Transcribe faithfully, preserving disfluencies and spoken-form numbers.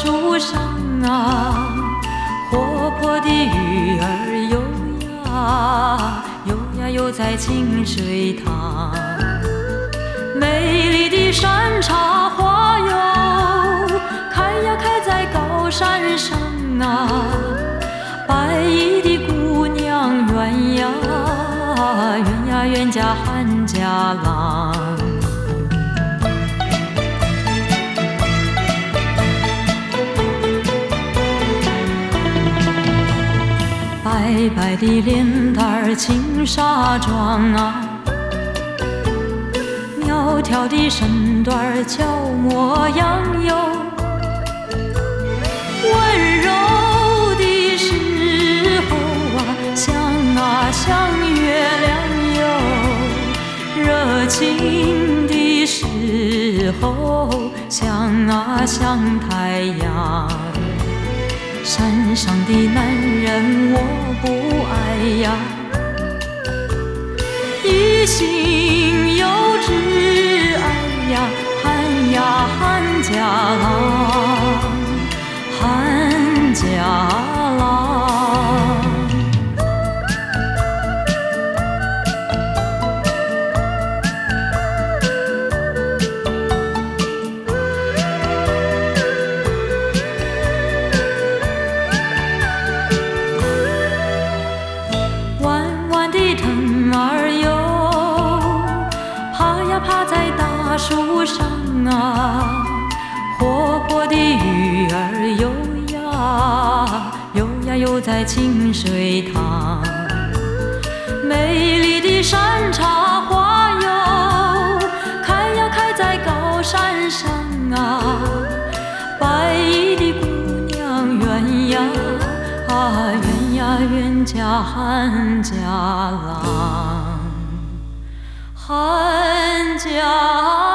树上啊，活泼的鱼儿游呀游呀游在清水塘。美丽的山茶花哟，开呀开在高山上啊。白衣的姑娘圆呀圆呀圆家汉家郎。白白的脸蛋儿青纱妆啊，苗条的身段儿俏模样哟。温柔的时候啊，像啊像月亮哟；热情的时候，像啊像太阳。山上的男人我不爱呀，一心又只爱呀汉呀汉家郎，汉家郎。趴在大树上啊，活泼的鱼儿游呀游呀游在清水塘。美丽的山茶花哟，开呀开在高山上啊。白衣的姑娘圆呀圆呀圆家汉家郎，汉家